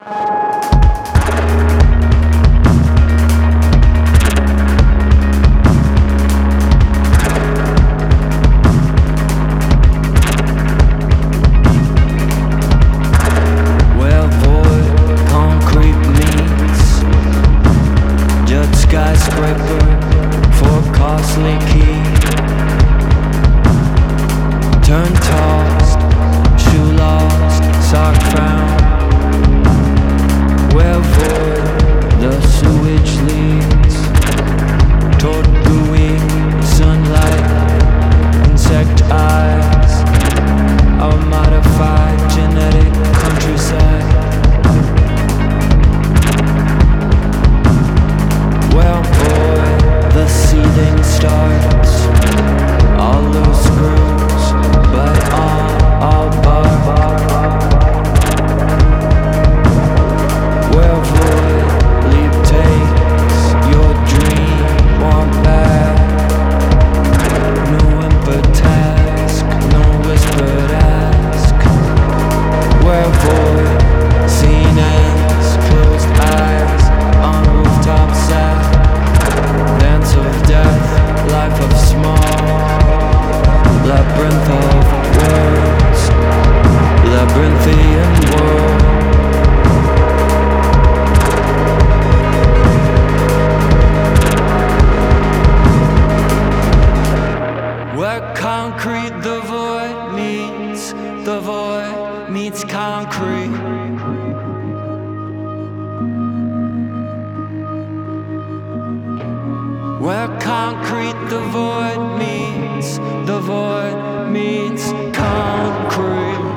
Where void concrete meets jet skyscraper for costly key. Turn tossed, shoe lost, sock found. Where void the sewage leads toward gooey sunlight, insect eyes, our modified genetic countryside. Well, boy, the seething starts, all loose screws, but all bar. Well, void, leap takes your dream, want back. No whimper task, no whispered ask. Where void, seen as closed eyes on rooftop sat. Dance of death, life of small, labyrinth of words, labyrinthian world. Where concrete the void meets concrete. Where concrete the void meets concrete.